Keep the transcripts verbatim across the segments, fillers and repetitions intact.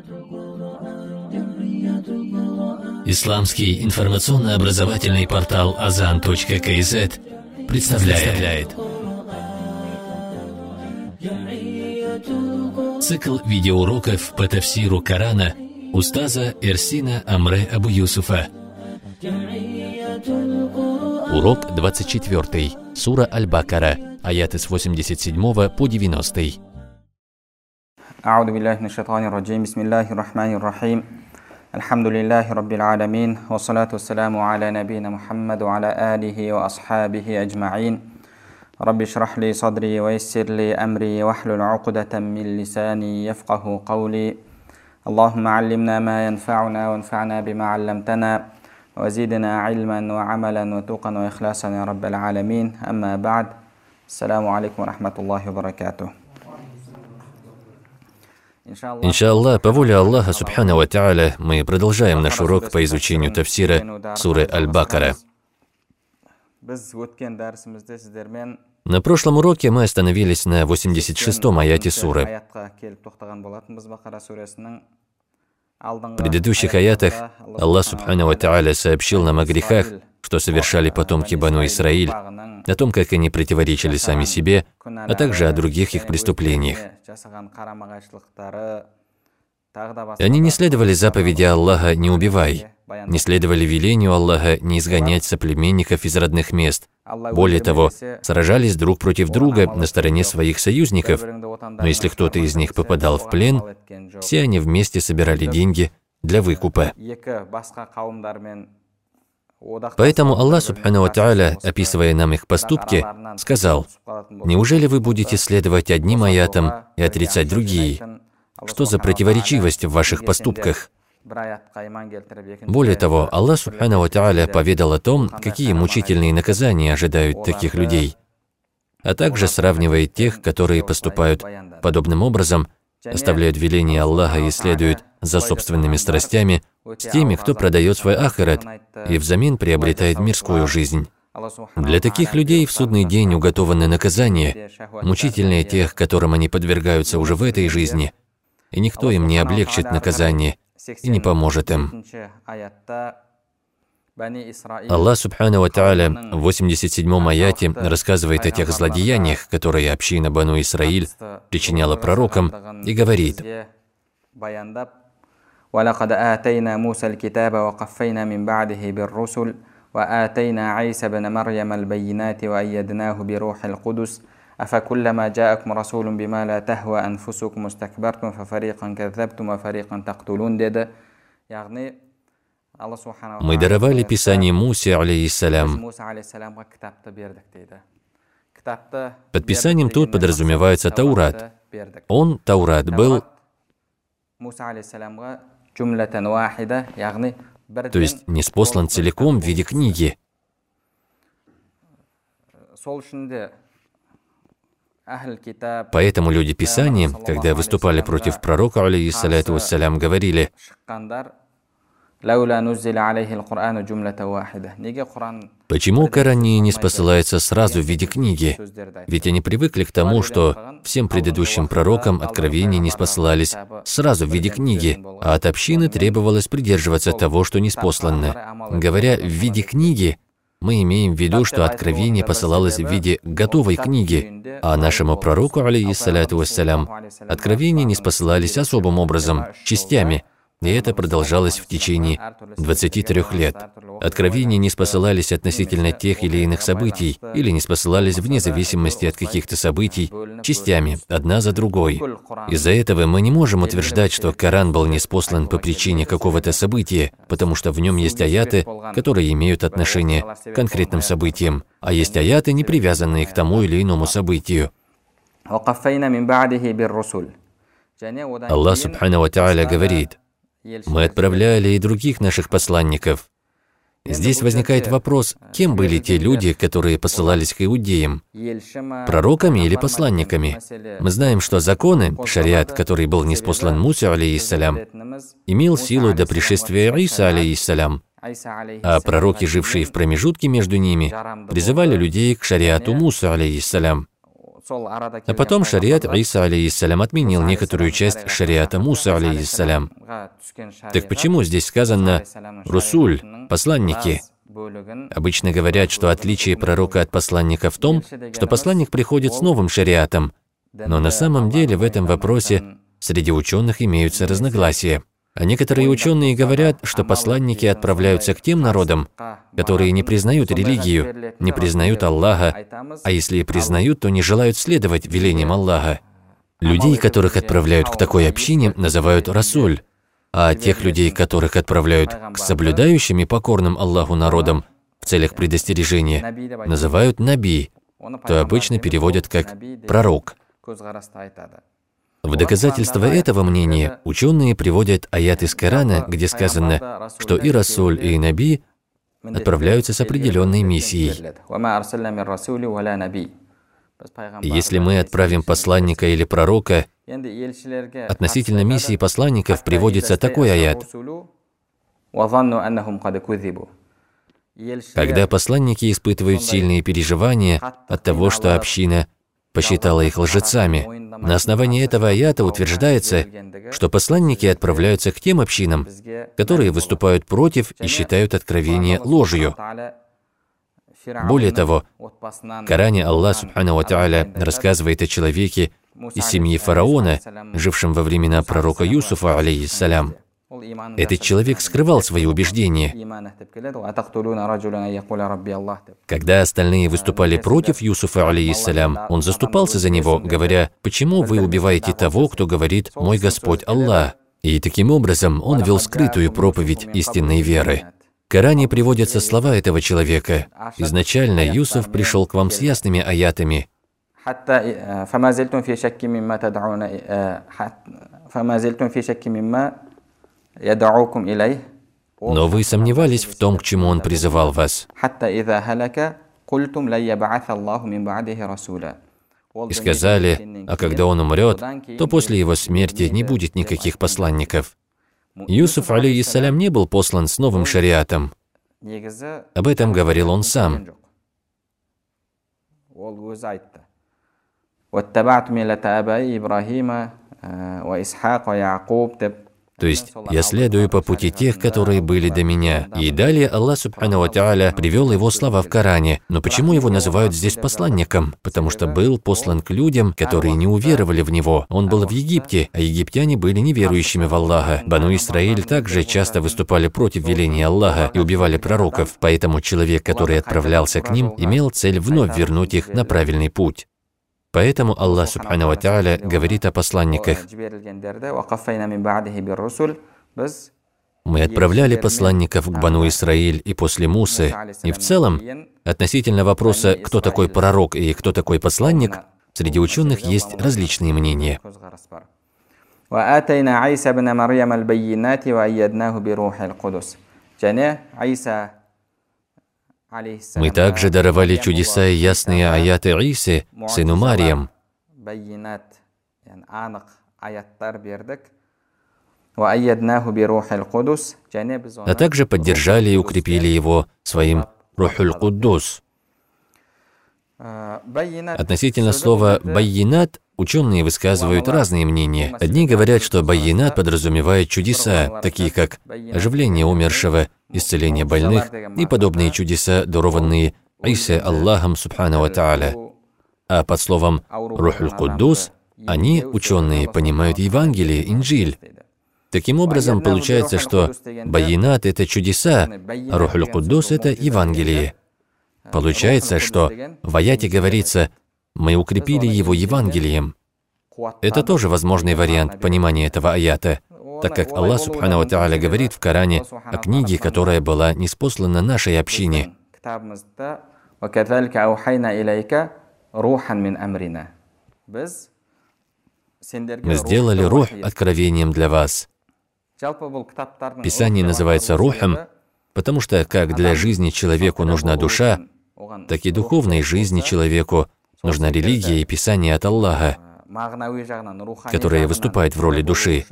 Исламский информационно-образовательный портал азан точка ка зет представляет цикл видеоуроков по тафсиру Корана устаза Эрсина Амре Абу Юсуфа. Урок двадцать четвёртый. Сура Аль-Бакара. Аяты с восемьдесят седьмого по девяностый. أعوذ بالله من الشيطان الرجيم بسم الله الرحمن الرحيم الحمد لله رب العالمين والصلاة والسلام على نبينا محمد وعلى آله وأصحابه أجمعين رب اشرح لي صدري ويسر لي أمري واحلل عقدة من لساني يفقه قولي اللهم علمنا ما ينفعنا وانفعنا بما علمتنا وزدنا علما وعملا وتقا وإخلاصا يا رب العالمين أما بعد السلام عليكم ورحمة الله وبركاته. Иншаллах, по воле Аллаха Субхану ва Тааля, мы продолжаем наш урок по изучению тафсира суры Аль-Бакара. На прошлом уроке мы остановились на восемьдесят шестом аяте суры. В предыдущих аятах Аллах Субхану ва Тааля сообщил нам о грехах, что совершали потомки Бану Исраиль, о том, как они противоречили сами себе, а также о других их преступлениях. Они не следовали заповеди Аллаха «не убивай», не следовали велению Аллаха «не изгонять соплеменников из родных мест». Более того, сражались друг против друга на стороне своих союзников, но если кто-то из них попадал в плен, все они вместе собирали деньги для выкупа. Поэтому Аллах Субхану ва Тааля, описывая нам их поступки, сказал: «Неужели вы будете следовать одним аятам и отрицать другие? Что за противоречивость в ваших поступках?» Более того, Аллах Субхану ва Тааля поведал о том, какие мучительные наказания ожидают таких людей, а также сравнивает тех, которые поступают подобным образом, оставляют веление Аллаха и следуют за собственными страстями, с теми, кто продает свой ахират и взамен приобретает мирскую жизнь. Для таких людей в судный день уготованы наказания, мучительные тех, которым они подвергаются уже в этой жизни, и никто им не облегчит наказание и не поможет им. Аллах Субхану ва Тааля в восемьдесят седьмом аяте рассказывает о тех злодеяниях, которые община Бану Исраиль причиняла пророкам, и говорит: وَلَقَدْ آتَيْنَا مُوسَى الْكِتَابَ وَقَفَّيْنَا مِنْ بَعْدِهِ بِالرُّسُلِ وَآتَيْنَا عِيسَى بْنَ مَرْيَمَ الْبَيِّنَاتِ وَأَيَّدْنَاهُ بِرُوحِ الْقُدُسِ أَفَكُلَّمَا جَاءَكُمْ رَسُولٌ بِمَا لَا تَهْوَى أَنْفُسُكُمُ اسْتَكْبَرْتُمْ فَفَرِيقًا كَذَّبْتُمْ وَفَرِيقًا تَقْتُلُونَ dedi. Мы даровали Писание Мусе, алейхиссалям. Под Писанием тут подразумевается Таурат. Он, Таурат, был, то есть ниспослан целиком в виде книги. Поэтому люди Писания, когда выступали против пророка, алейхиссаляту вассалям, говорили: «Почему Коран не ниспосылается сразу в виде книги? Ведь они привыкли к тому, что всем предыдущим пророкам откровения ниспосылались сразу в виде книги, а от общины требовалось придерживаться того, что ниспослано. Говоря «в виде книги», мы имеем в виду, что откровение посылалось в виде готовой книги, а нашему пророку, алейхиссаляту вассалям, откровения ниспосылались особым образом, частями. И это продолжалось в течение двадцати трёх лет. Откровения не спосылались относительно тех или иных событий, или не спосылались вне зависимости от каких-то событий, частями, одна за другой. Из-за этого мы не можем утверждать, что Коран был ниспослан по причине какого-то события, потому что в нем есть аяты, которые имеют отношение к конкретным событиям, а есть аяты, не привязанные к тому или иному событию. Аллах Субхану ва Тааля говорит: «Мы отправляли и других наших посланников». Здесь возникает вопрос, кем были те люди, которые посылались к иудеям? Пророками или посланниками? Мы знаем, что законы, шариат, который был ниспослан Мусе, алейхиссалям, имел силу до пришествия Иса, алейхиссалям, а пророки, жившие в промежутке между ними, призывали людей к шариату Мусы, алейхиссалям. А потом шариат Иса алейхиссалям отменил некоторую часть шариата Муса алейхиссалям. Так почему здесь сказано «русуль», «посланники»? Обычно говорят, что отличие пророка от посланника в том, что посланник приходит с новым шариатом. Но на самом деле в этом вопросе среди ученых имеются разногласия. А некоторые ученые говорят, что посланники отправляются к тем народам, которые не признают религию, не признают Аллаха, а если и признают, то не желают следовать велениям Аллаха. Людей, которых отправляют к такой общине, называют расуль, а тех людей, которых отправляют к соблюдающим и покорным Аллаху народам в целях предостережения, называют наби, то обычно переводят как «пророк». В доказательство этого мнения ученые приводят аят из Корана, где сказано, что и Расуль, и Наби отправляются с определенной миссией. Если мы отправим посланника или пророка, относительно миссии посланников приводится такой аят. Когда посланники испытывают сильные переживания от того, что община посчитала их лжецами, на основании этого аята утверждается, что посланники отправляются к тем общинам, которые выступают против и считают откровение ложью. Более того, в Коране Аллах Субхану ва Тааля рассказывает о человеке из семьи фараона, жившем во времена пророка Юсуфа, алейхиссалям. Этот человек скрывал свои убеждения. Когда остальные выступали против Юсуфа, алейхиссалям, он заступался за него, говоря: «Почему вы убиваете того, кто говорит «Мой Господь Аллах»?» И таким образом он вел скрытую проповедь истинной веры. В Коране приводятся слова этого человека. Изначально Юсуф пришел к вам с ясными аятами. Но вы сомневались в том, к чему он призывал вас. И сказали, а когда он умрет, то после его смерти не будет никаких посланников. Юсуф, алейхиссалям, не был послан с новым шариатом. Об этом говорил он сам. То есть, я следую по пути тех, которые были до меня. И далее Аллах Субхану ва Тааля привел его слова в Коране. Но почему его называют здесь посланником? Потому что был послан к людям, которые не уверовали в него. Он был в Египте, а египтяне были неверующими в Аллаха. Бану Исраиль также часто выступали против веления Аллаха и убивали пророков. Поэтому человек, который отправлялся к ним, имел цель вновь вернуть их на правильный путь. Поэтому Аллах Субхану ва Тааля говорит о посланниках. Мы отправляли посланников к Бану Исраиль и после Мусы. И в целом, относительно вопроса, кто такой пророк и кто такой посланник, среди ученых есть различные мнения. Мы также даровали чудеса и ясные аяты Исе, сыну Марьям, а также поддержали и укрепили его своим Рухуль Куддус. Относительно слова «байинат» ученые высказывают разные мнения. Одни говорят, что байинат подразумевает чудеса, такие как оживление умершего, исцеление больных и подобные чудеса, дарованные Исе Аллахом Субхану ва Тааля. А под словом «Рухуль Куддус» они, ученые, понимают Евангелие, Инджиль. Таким образом, получается, что байинат — это чудеса, а Рухуль Куддус — это Евангелие. Получается, что в аяте говорится «мы укрепили его Евангелием». Это тоже возможный вариант понимания этого аята, так как Аллах Субхану ва Тааля говорит в Коране о книге, которая была ниспослана нашей общине. Мы сделали рух откровением для вас. Писание называется рухом, потому что как для жизни человеку нужна душа, так и духовной жизни человеку нужна религия и Писание от Аллаха, которое выступает в роли души.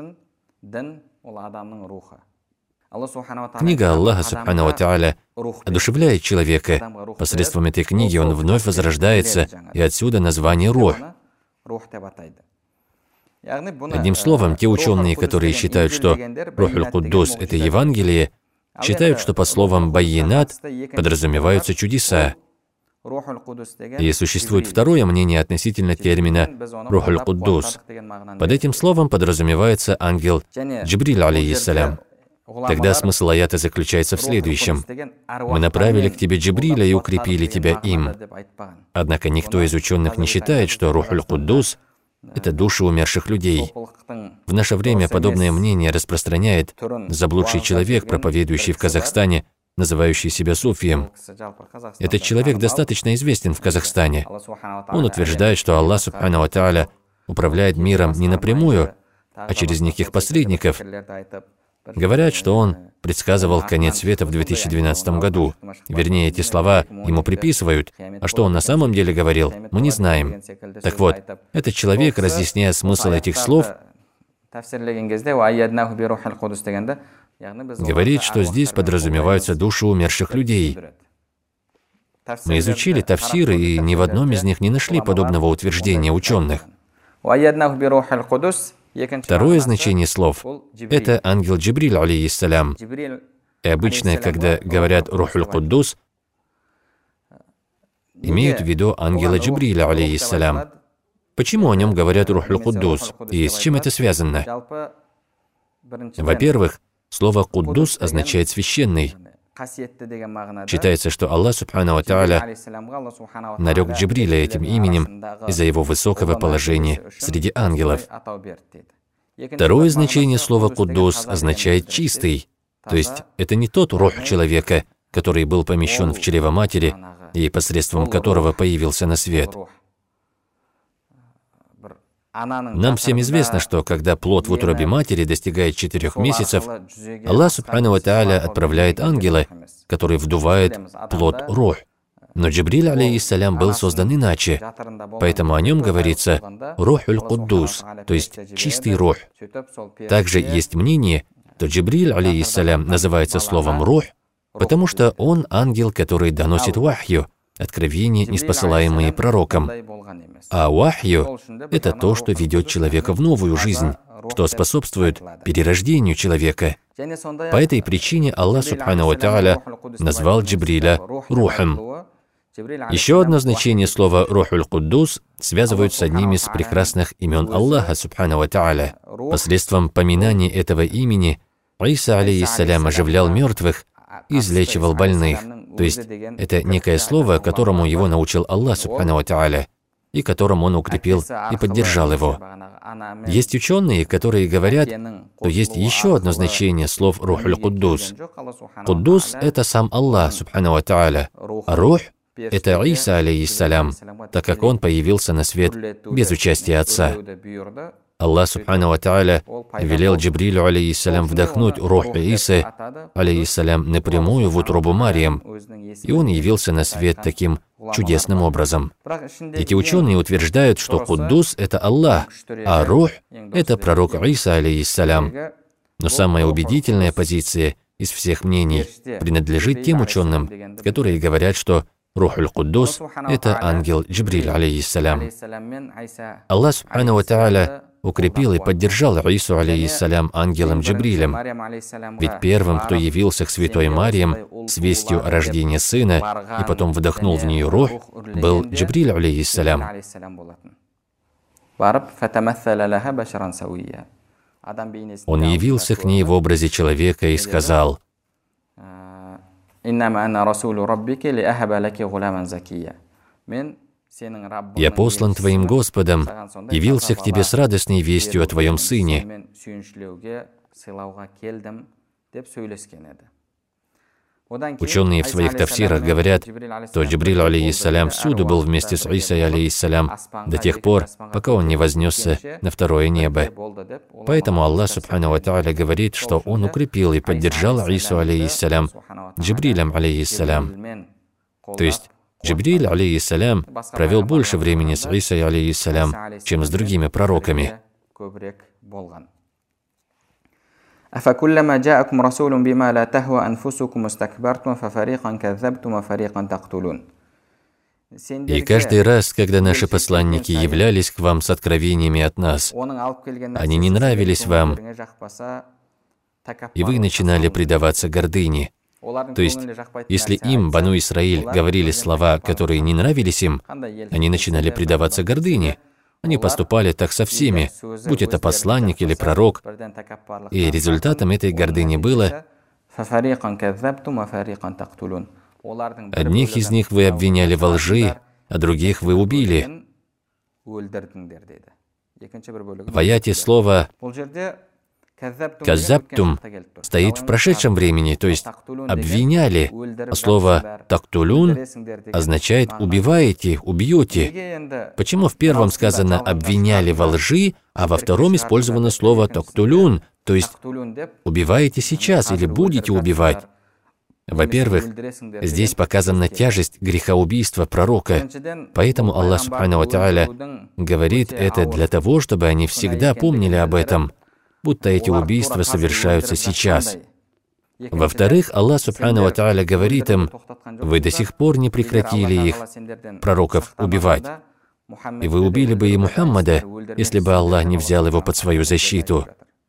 Книга Аллаха Субхану ва Тааля одушевляет человека. Посредством этой книги он вновь возрождается, и отсюда название рух. Одним словом, те ученые, которые считают, что Рухуль Куддус — это Евангелие, считают, что по словам «байинат» подразумеваются чудеса. И существует второе мнение относительно термина «Рухуль Куддус». Под этим словом подразумевается ангел Джибриль, алейхиссалям. Тогда смысл аята заключается в следующем. «Мы направили к тебе Джибриля и укрепили тебя им». Однако никто из ученых не считает, что Рухуль Куддус — это души умерших людей. В наше время подобное мнение распространяет заблудший человек, проповедующий в Казахстане, называющий себя суфием. Этот человек достаточно известен в Казахстане. Он утверждает, что Аллах Субхану ва Тааля управляет миром не напрямую, а через неких посредников. Говорят, что он предсказывал конец света в две тысячи двенадцатом году. Вернее, эти слова ему приписывают, а что он на самом деле говорил, мы не знаем. Так вот, этот человек, разъясняя смысл этих слов, говорит, что здесь подразумеваются души умерших людей. Мы изучили тафсиры, и ни в одном из них не нашли подобного утверждения ученых. Второе значение слов — это ангел Джибриль, алейхиссалям. И обычно, когда говорят «Рухуль Куддус», имеют в виду ангела Джибриля, алейхиссалям. Почему о нем говорят «Рухуль Куддус» и с чем это связано? Во-первых, слово «Куддус» означает «священный». Считается, что Аллах Субхану ва Тааля нарек Джибриля этим именем из-за его высокого положения среди ангелов. Второе значение слова «Куддус» означает «чистый», то есть это не тот рух человека, который был помещен в чрево матери и посредством которого появился на свет. Нам всем известно, что когда плод в утробе матери достигает четырех месяцев, Аллах Субхану ва Тааля отправляет ангела, который вдувает плод рух. Но Джибриль, алейхиссалям, был создан иначе, поэтому о нем говорится «Рухуль Куддус», то есть «чистый рух». Также есть мнение, что Джибриль, алейхиссалям, называется словом «рух», потому что он ангел, который доносит вахью, откровения, ниспосылаемые пророком. А вахью — это то, что ведет человека в новую жизнь, что способствует перерождению человека. По этой причине Аллах Субхану ва Тааля назвал Джибриля Рухом. Еще одно значение слова «Рухуль Куддус» связывают с одним из прекрасных имен Аллаха Субхану ва Тааля. Посредством поминания этого имени Иса, алейхиссалям, оживлял мертвых и излечивал больных. То есть это некое слово, которому его научил Аллах Субхану ва Тааля, и которым он укрепил и поддержал его. Есть ученые, которые говорят, что есть еще одно значение слов «Рухуль Куддус». Куддус — это сам Аллах Субхану ва Тааля, а Рух — это Иса, алейхиссалям, так как он появился на свет без участия Отца. Аллах Субхану ва Тааля велел Джибрилю, алейхиссалям, вдохнуть рух Исы, алейхиссалям, напрямую в утробу Марьям, и он явился на свет таким чудесным образом. Эти ученые утверждают, что Куддус — это Аллах, а Рух — это пророк Иса, алейхиссалям. Но самая убедительная позиция из всех мнений принадлежит тем ученым, которые говорят, что Рухуль Куддус — это ангел Джибриль, алейхиссалям. Аллах Субхану ва Тааля укрепил и поддержал Ису, алейхиссалям, ангелом Джибрилем. Ведь первым, кто явился к святой Марьям с вестью о рождении сына и потом вдохнул в нее рух, был Джибриль, алейхиссалям. Он явился к ней в образе человека и сказал: «Я послан твоим Господом, явился к тебе с радостной вестью о твоем сыне». Ученые в своих тафсирах говорят, что Джибриль, алейхиссалям, всюду был вместе с Исой, алейхиссалям, до тех пор, пока он не вознесся на второе небо. Поэтому Аллах Субхану ва Тааля говорит, что он укрепил и поддержал Ису, алейхиссалям, Джибрилем, алейхиссалям. То есть Джибриль, алейхиссалям, провел больше времени с Исой, алейхиссалям, чем с другими пророками. أفكلما جاءكم رسول بما لا تهوى أنفسكم استكبرتم ففريقا كذبتم وفريقا تقتلون. И каждый раз, когда наши посланники являлись к вам с откровениями от нас, они не нравились вам, и вы начинали предаваться гордыне. То есть, если им, Бану Исраиль, говорили слова, которые не нравились им, они начинали предаваться гордыне. Они поступали так со всеми, будь это посланник или пророк. И результатом этой гордыни было: одних из них вы обвиняли во лжи, а других вы убили. В аяте слово «каззабтум» стоит в прошедшем времени, то есть обвиняли, а слово «тактулун» означает «убиваете», «убьете». Почему в первом сказано «обвиняли во лжи», а во втором использовано слово «тактулун», то есть «убиваете сейчас» или «будете убивать»? Во-первых, здесь показана тяжесть грехоубийства пророка, поэтому Аллах Субхану ва Тааля говорит это для того, чтобы они всегда помнили об этом, будто эти убийства совершаются сейчас. Во-вторых, Аллах Субхану ва Тааля говорит им: вы до сих пор не прекратили их, пророков, убивать. И вы убили бы и Мухаммада, если бы Аллах не взял его под свою защиту.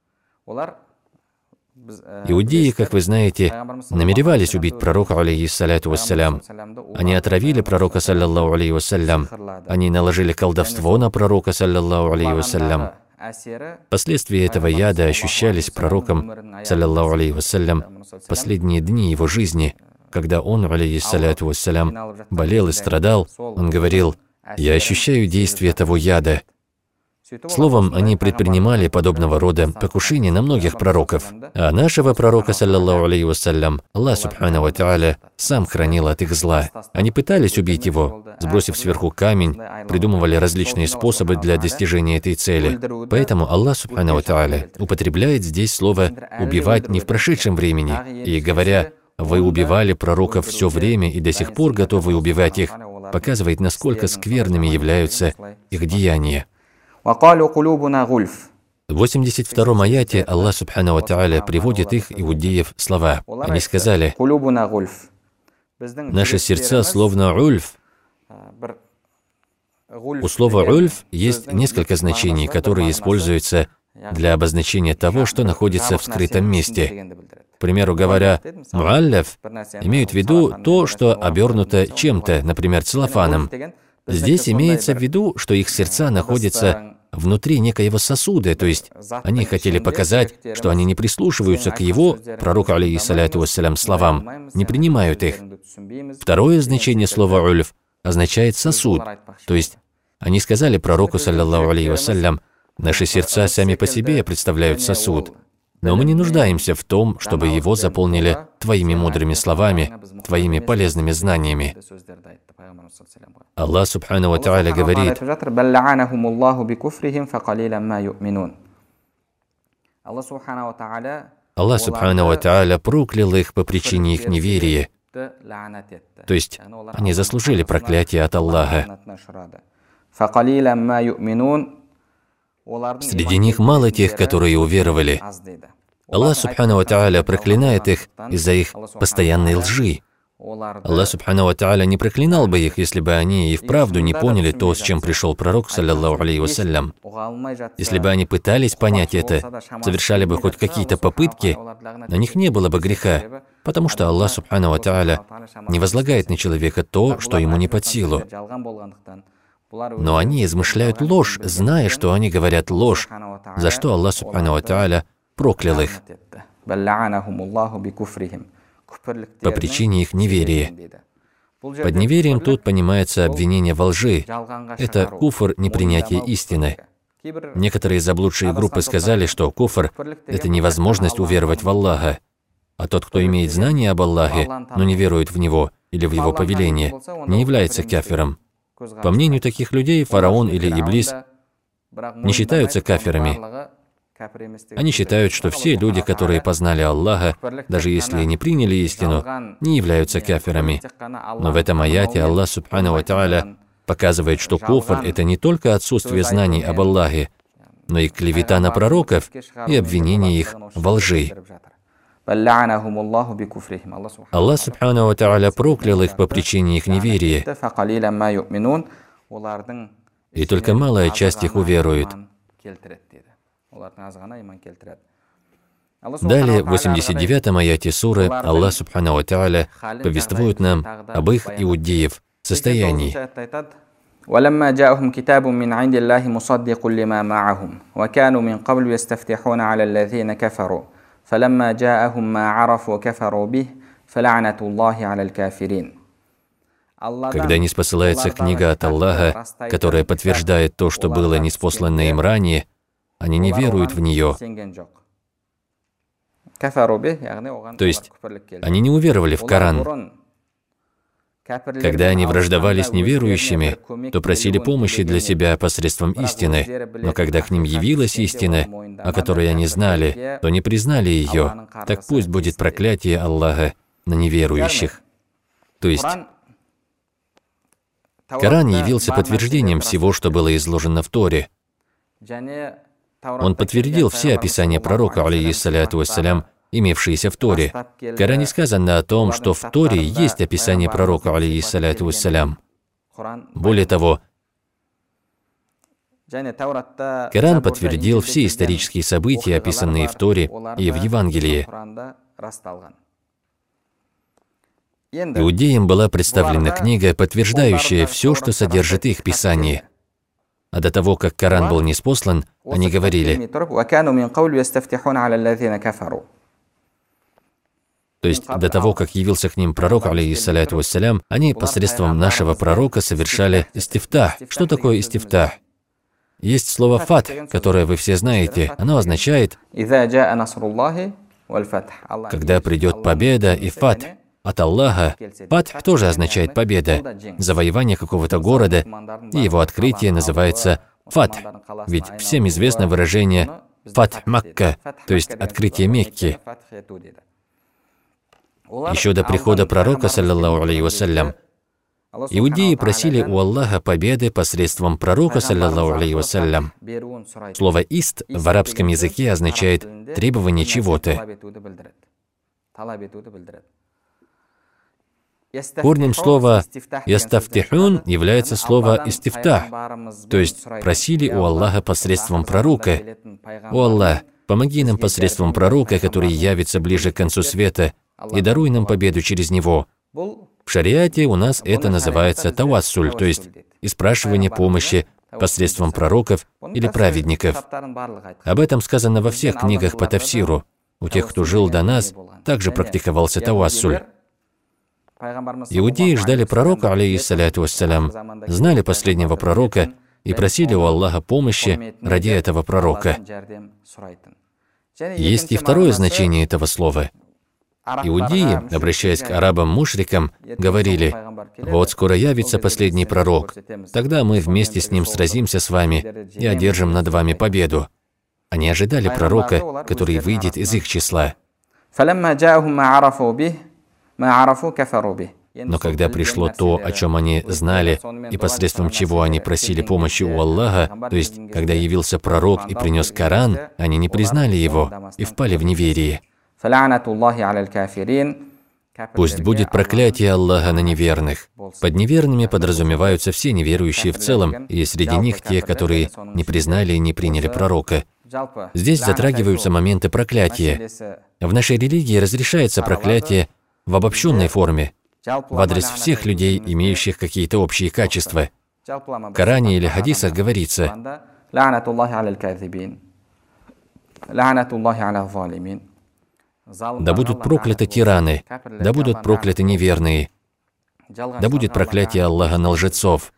Иудеи, как вы знаете, намеревались убить пророка, алейхиссаляту вассалям. Они отравили пророка, саллаллаху алейхи вассалям. Они наложили колдовство на пророка, саллаллаху алейхи вассалям. Последствия этого яда ощущались пророком, саллаллаху алейхи вассалям, последние дни его жизни, когда он, алейхиссаляту вассалям, болел и страдал. Он говорил: «Я ощущаю действие того яда». Словом, они предпринимали подобного рода покушения на многих пророков. А нашего пророка, саллаллаху алейхи вассалям, Аллах Субхану ва Тааля сам хранил от их зла. Они пытались убить его, сбросив сверху камень, придумывали различные способы для достижения этой цели. Поэтому Аллах Субхану ва Тааля употребляет здесь слово «убивать» не в прошедшем времени, и говоря: «Вы убивали пророков все время и до сих пор готовы убивать их», показывает, насколько скверными являются их деяния. В восемьдесят втором аяте Аллах Субхану ва Тааля приводит их, иудеев, слова. Они сказали: «Наши сердца словно ульф». У слова «ульф» есть несколько значений, которые используются для обозначения того, что находится в скрытом месте. К примеру, говоря «муалляф», имеют в виду то, что обернуто чем-то, например, целлофаном. Здесь имеется в виду, что их сердца находятся внутри некоего сосуда, то есть они хотели показать, что они не прислушиваются к его, пророку, алейхиссаляту вассалям, словам, не принимают их. Второе значение слова «ульф» означает «сосуд», то есть они сказали пророку, саллаллаху алейхи вассалям: «Наши сердца сами по себе представляют сосуд, но мы не нуждаемся в том, чтобы его заполнили твоими мудрыми словами, твоими полезными знаниями». Аллах Субхану ва Тааля говорит: Аллах Субхану ва Тааля проклял их по причине их неверия. То есть они заслужили проклятие от Аллаха. Среди них мало тех, которые уверовали. Аллах Субхану ва Тааля проклинает их из-за их постоянной лжи. Аллах Субхану ва Тааля не проклинал бы их, если бы они и вправду не поняли то, с чем пришел пророк, саллаллаху алейхи вассалям. Если бы они пытались понять это, совершали бы хоть какие-то попытки, на них не было бы греха, потому что Аллах Субхану ва Тааля не возлагает на человека то, что ему не под силу. Но они измышляют ложь, зная, что они говорят ложь, за что Аллах Субхану ва Тааля проклял их по причине их неверия. Под неверием тут понимается обвинение во лжи. Это куфр, непринятие истины. Некоторые заблудшие группы сказали, что куфр — это невозможность уверовать в Аллаха. А тот, кто имеет знание об Аллахе, но не верует в Него или в Его повеление, не является кафиром. По мнению таких людей, фараон или Иблис не считаются кафирами. Они считают, что все люди, которые познали Аллаха, даже если не приняли истину, не являются кафирами. Но в этом аяте Аллах Субхану ва Тааля показывает, что куфр — это не только отсутствие знаний об Аллахе, но и клевета на пророков и обвинение их во лжи. Аллах Субхану ва Тааля проклял их по причине их неверия, и только малая часть их уверует. Далее, в восемьдесят девятом аяте суры, Аллах Субхану ва Тааля повествует нам об их, иудеев, состоянии. ولما جاءهم كتاب من عند الله مصدق لما معهم وكانوا من قبل يستفتحون على الذين كفروا فلما جاءهم ما عرفوا كفروا به فلعنة الله على الكافرين. Когда ниспосылается книга от Аллаха, которая подтверждает то, что было ниспослано им ранее, они не веруют в нее. То есть, они не уверовали в Коран. Когда они враждовали с неверующими, то просили помощи для себя посредством истины, но когда к ним явилась истина, о которой они знали, то не признали ее, так пусть будет проклятие Аллаха на неверующих. То есть, Коран явился подтверждением всего, что было изложено в Торе. Он подтвердил все описания пророка, алейхиссаляту вассалям, имевшиеся в Торе. В Коране сказано о том, что в Торе есть описание пророка, алейхиссаляту вассалям. Более того, Коран подтвердил все исторические события, описанные в Торе и в Евангелии. Иудеям была представлена книга, подтверждающая все, что содержит их Писание. А до того, как Коран был ниспослан, они говорили: то есть, до того, как явился к ним пророк, алейхиссаляту вассалям, они посредством нашего пророка совершали истифтах. Что такое истифтах? Есть слово «фат», которое вы все знаете. Оно означает, когда придет победа, и фат от Аллаха. Фат тоже означает победа, завоевание какого-то города, и его открытие называется фат. Ведь всем известно выражение «фат Макка», то есть открытие Мекки. Еще до прихода пророка, саллаллаху алейхи вассалям, иудеи просили у Аллаха победы посредством пророка, саллаллаху алейхи вассалям. Слово «ист» в арабском языке означает требование чего-то. Корнем слова «ястафтихун» является слово «истифтах», то есть просили у Аллаха посредством пророка: «О Аллах, помоги нам посредством пророка, который явится ближе к концу света, и даруй нам победу через него». В шариате у нас это называется тавассуль, то есть испрашивание помощи посредством пророков или праведников. Об этом сказано во всех книгах по тафсиру. У тех, кто жил до нас, также практиковался тавассуль. Иудеи ждали пророка, алейхиссаляту вассалям, знали последнего пророка и просили у Аллаха помощи ради этого пророка. Есть и второе значение этого слова. Иудеи, обращаясь к арабам-мушрикам, говорили: «Вот скоро явится последний пророк, тогда мы вместе с ним сразимся с вами и одержим над вами победу». Они ожидали пророка, который выйдет из их числа. Но когда пришло то, о чем они знали, и посредством чего они просили помощи у Аллаха, то есть, когда явился пророк и принес Коран, они не признали его и впали в неверие. Пусть будет проклятие Аллаха на неверных. Под неверными подразумеваются все неверующие в целом, и среди них те, которые не признали и не приняли пророка. Здесь затрагиваются моменты проклятия. В нашей религии разрешается проклятие в обобщенной форме, в адрес всех людей, имеющих какие-то общие качества. В Коране или хадисах говорится: «Да будут прокляты тираны, да будут прокляты неверные, да будет проклятие Аллаха на лжецов».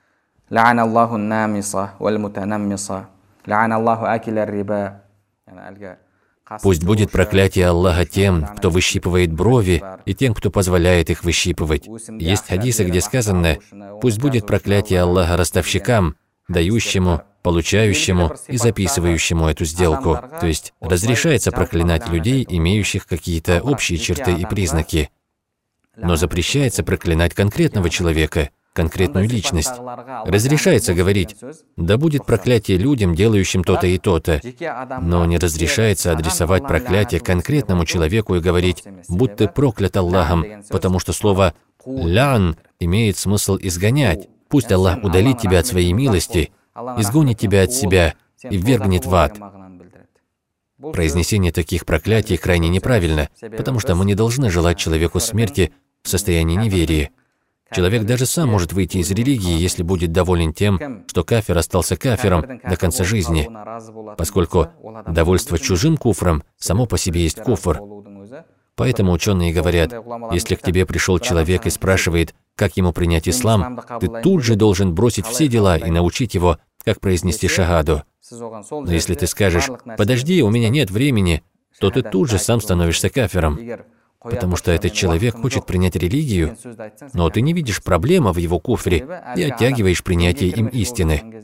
Пусть будет проклятие Аллаха тем, кто выщипывает брови, и тем, кто позволяет их выщипывать. Есть хадисы, где сказано: «Пусть будет проклятие Аллаха ростовщикам, дающему, получающему и записывающему эту сделку». То есть разрешается проклинать людей, имеющих какие-то общие черты и признаки. Но запрещается проклинать конкретного человека. конкретную личность. Разрешается говорить: да будет проклятие людям, делающим то-то и то-то, но не разрешается адресовать проклятие конкретному человеку и говорить: будь ты проклят Аллахом, потому что слово «лян» имеет смысл изгонять. Пусть Аллах удалит тебя от своей милости, изгонит тебя от себя и ввергнет в ад. Произнесение таких проклятий крайне неправильно, потому что мы не должны желать человеку смерти в состоянии неверия. Человек даже сам может выйти из религии, если будет доволен тем, что кафир остался кафиром до конца жизни, поскольку довольство чужим куфром само по себе есть куфр. Поэтому ученые говорят, если к тебе пришел человек и спрашивает, как ему принять ислам, ты тут же должен бросить все дела и научить его, как произнести шагаду. Но если ты скажешь: подожди, у меня нет времени, то ты тут же сам становишься кафиром. Потому что этот человек хочет принять религию, но ты не видишь проблемы в его куфре и оттягиваешь принятие им истины.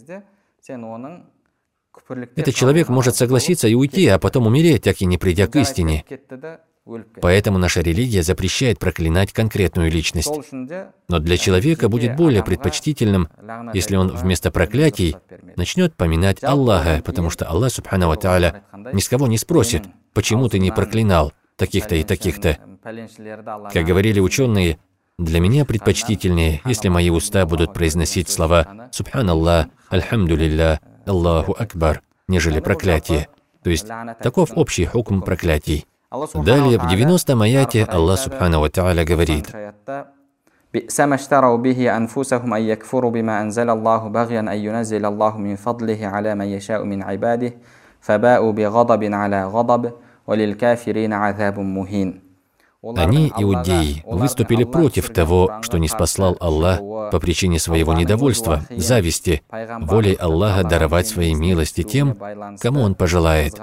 Этот человек может согласиться и уйти, а потом умереть, так и не придя к истине. Поэтому наша религия запрещает проклинать конкретную личность. Но для человека будет более предпочтительным, если он вместо проклятий начнет поминать Аллаха, потому что Аллах, субхану ва тааля, ни с кого не спросит: почему ты не проклинал таких-то и таких-то. Как говорили ученые, для меня предпочтительнее, если мои уста будут произносить слова «Субханаллах», «Альхамдулилля», «Аллаху Акбар», нежели проклятие. То есть, таков общий хукм проклятий. Далее, в девяностом аяте Аллах субхану ва тааля говорит: بئس ما اشتروا به أنفسهم أن يكفروا بما أنزل الله بغيا أن ينزل الله من فضله على من يشاء من عباده فباءوا بغضب على غضب وللكافرين عذاب مهين. Они, иудеи, выступили против того, что не спаслал Аллах по причине своего недовольства, зависти, волей Аллаха даровать свои милости тем, кому Он пожелает.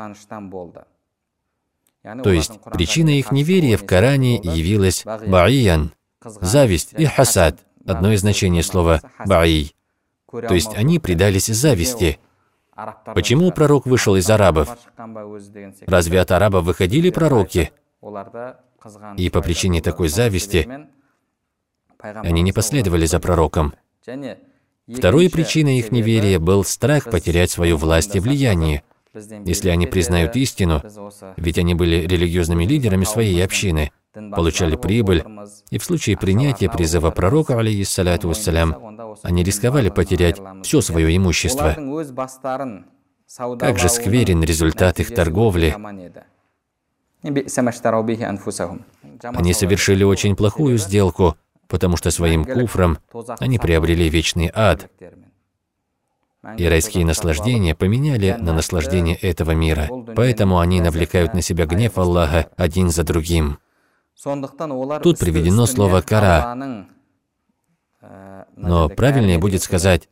То есть причина их неверия в Коране явилась ба'иян, зависть, и хасад, одно из значений слова ба'ий. То есть они предались зависти. Почему пророк вышел из арабов? Разве от арабов выходили пророки? И по причине такой зависти они не последовали за пророком. Второй причиной их неверия был страх потерять свою власть и влияние. Если они признают истину, ведь они были религиозными лидерами своей общины, получали прибыль, и в случае принятия призыва пророка, алейхиссаляту вассалям, они рисковали потерять все свое имущество. Как же скверен результат их торговли. Они совершили очень плохую сделку, потому что своим куфром они приобрели вечный ад. И райские наслаждения поменяли на наслаждение этого мира. Поэтому они навлекают на себя гнев Аллаха один за другим. Тут приведено слово «кара». Но правильнее будет сказать,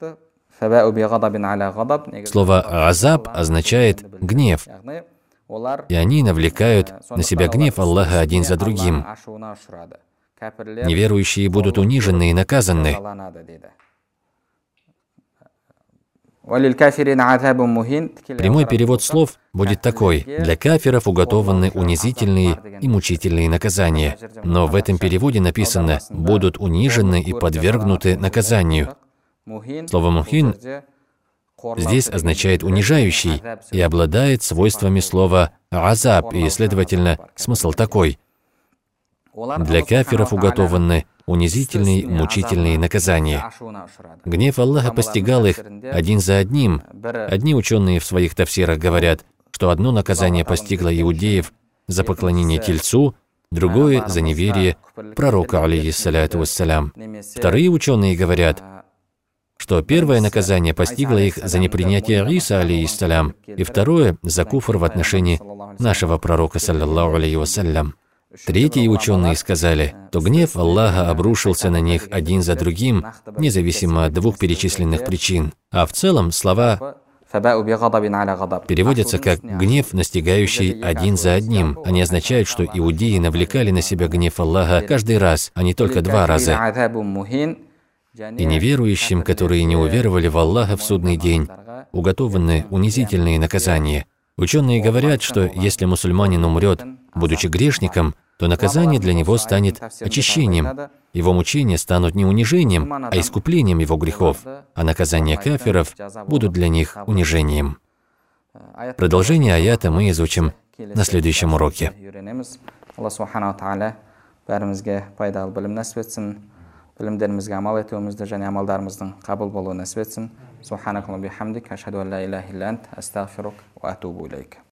слово «азаб» означает «гнев». И они навлекают на себя гнев Аллаха один за другим. Неверующие будут унижены и наказаны. Прямой перевод слов будет такой: для кафиров уготованы унизительные и мучительные наказания. Но в этом переводе написано «будут унижены и подвергнуты наказанию». Слово «мухин» здесь означает «унижающий» и обладает свойствами слова «азаб», и, следовательно, смысл такой: для кафиров уготованы унизительные, мучительные наказания. Гнев Аллаха постигал их один за одним. Одни ученые в своих тафсирах говорят, что одно наказание постигло иудеев за поклонение тельцу, другое — за неверие пророка, алейхиссаляту вассалям. Вторые ученые говорят, что первое наказание постигло их за непринятие Иса, алейхиссалям, и второе — за куфр в отношении нашего пророка, саллаллаху алейхи вассалям. Третьи ученые сказали, что гнев Аллаха обрушился на них один за другим, независимо от двух перечисленных причин. А в целом слова переводятся как «гнев, настигающий один за одним». Они означают, что иудеи навлекали на себя гнев Аллаха каждый раз, а не только два раза. И неверующим, которые не уверовали в Аллаха в судный день, уготованы унизительные наказания. Ученые говорят, что если мусульманин умрет, будучи грешником, то наказание для него станет очищением, Его мучения станут не унижением, а искуплением его грехов, а наказания кафиров будут для них унижением. Продолжение аята мы изучим на следующем уроке. Bilimlerimizge amal etmemizde және амалдарымыздың қабыл болуын нәсіп етсін. Субханакаллахумма бихамдик, ашхаду ан ла илаха илля ант, астағфирук ва атубу илейк.